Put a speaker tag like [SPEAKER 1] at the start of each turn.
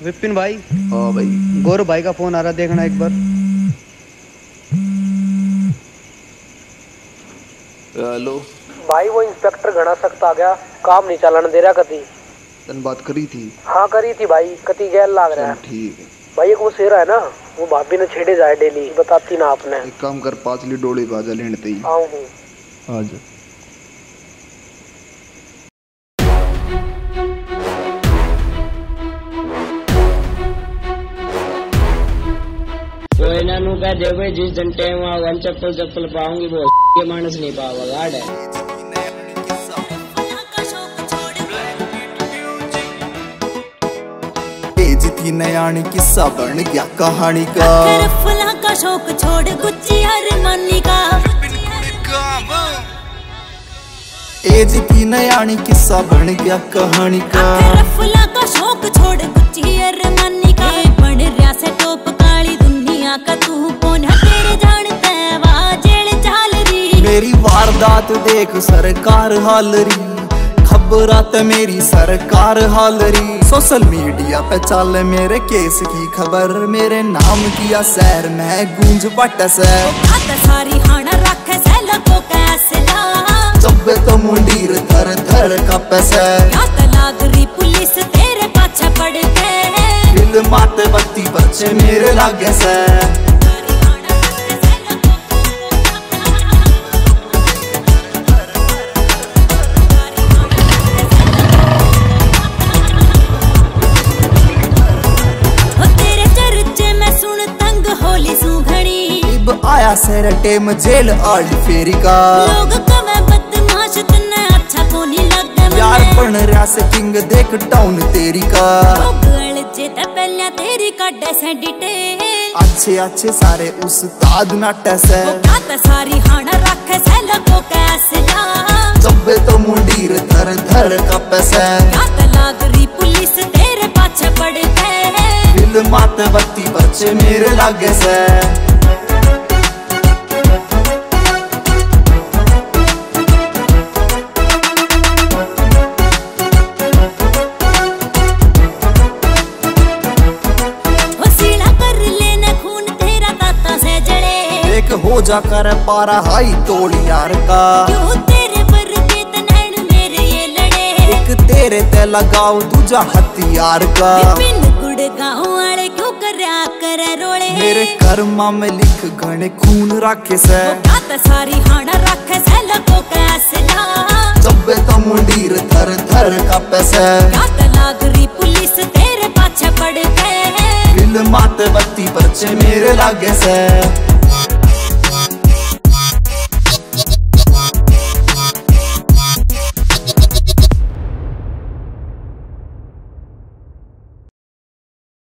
[SPEAKER 1] विपिन भाई।
[SPEAKER 2] हाँ भाई।
[SPEAKER 1] गौरव भाई का फोन आ रहा, देखना एक बार।
[SPEAKER 2] हेलो
[SPEAKER 3] भाई, वो इंस्पेक्टर घना सख्त आ गया, काम नहीं चलाने दे रहा कती।
[SPEAKER 2] तन बात करी थी?
[SPEAKER 3] हाँ करी थी भाई, कती गैल लाग रहा है।
[SPEAKER 2] ठीक है
[SPEAKER 3] भाई, एक वो शेर है ना, वो भाभी ने छेड़े जाए डेली, बताती ना आपने।
[SPEAKER 2] एक काम कर, 5 ली डोली बाजा लेने ही
[SPEAKER 3] आऊँ हूँ।
[SPEAKER 2] आजा।
[SPEAKER 4] कोई ना नू कह दे भाई, जिस दिन टाइम आऊंगा चप्पल पाऊंगी वो ये मानस नहीं पावा गाड़ है।
[SPEAKER 5] थी नयानी किस्सा बन गया कहानी का।
[SPEAKER 6] फुला का शौक छोड़ गुच्ची अरमानी का।
[SPEAKER 5] एज थी नयानी किस्सा बन गया कहानी का।
[SPEAKER 6] फुला का शौक छोड़ गुच्ची अरमानी का। बन रहा से टोप काली दुनिया का, तू कौन है तेरे जानते वाजेल चाल री।
[SPEAKER 5] मेरी वारदात देख सरकार हाल री, खबरात मेरी सरकार हाल री। सोशल मीडिया पे चल मेरे केस की खबर, मेरे नाम किया शहर में गूंज पटस है।
[SPEAKER 6] सारी हाना रख से लगो कैसला,
[SPEAKER 5] जब तो मुंडीर थर थर कपस है।
[SPEAKER 6] लाग रही पुलिस तेरे पाछे पड़ के,
[SPEAKER 5] दिल माते बत्ती बच्चे मेरे लागे से। आया सेर टेम जेल आली फेरी का।
[SPEAKER 6] लोग कवे बदमाश तन्ने अच्छा को नहीं लगे
[SPEAKER 5] यार बन रहा से किंग देख टाउन तेरी का।
[SPEAKER 6] गूगल जे ते पहले तेरी काटे से डिटेल,
[SPEAKER 5] अच्छे अच्छे सारे उस्ताद नाटे से।
[SPEAKER 6] वो सारी हाना रख से लगो कैसला,
[SPEAKER 5] जब तो मुंडीर थर थर कपे से।
[SPEAKER 6] लाग रही पुलिस तेरे पाछे पड़ के,
[SPEAKER 5] दिल माते बत्ती बच्चे मेरे लागे से। हो जाकर पारा हाई तोड़ यार का।
[SPEAKER 6] क्यों तेरे वर्गे तनैन मेरे ये लड़े,
[SPEAKER 5] एक तेरे ते लगाओ दूजा हथियार का।
[SPEAKER 6] विपिन गुड़गांव वाले क्यों करया करे रोले,
[SPEAKER 5] मेरे कर्मा में लिख घने खून राखे से।
[SPEAKER 6] सारी हाना रखे से लगो कैसला,
[SPEAKER 5] जब तो मुंडीर थर थर कपे से।
[SPEAKER 6] लाग रही पुलिस तेरे पाछे पड़ के,
[SPEAKER 5] दिल माते बत्ती बच्चे मेरे लागे से।